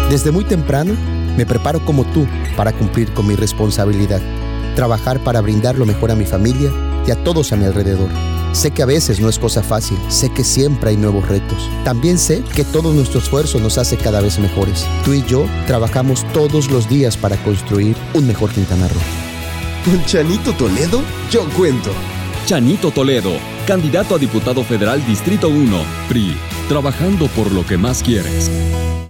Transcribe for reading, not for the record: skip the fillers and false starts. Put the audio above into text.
Desde muy temprano, me preparo como tú para cumplir con mi responsabilidad. Trabajar para brindar lo mejor a mi familia y a todos a mi alrededor. Sé que a veces no es cosa fácil, sé que siempre hay nuevos retos. También sé que todo nuestro esfuerzo nos hace cada vez mejores. Tú y yo trabajamos todos los días para construir un mejor Quintana Roo. ¿Con Chanito Toledo? Yo cuento. Chanito Toledo, candidato a diputado federal Distrito 1, PRI, trabajando por lo que más quieres.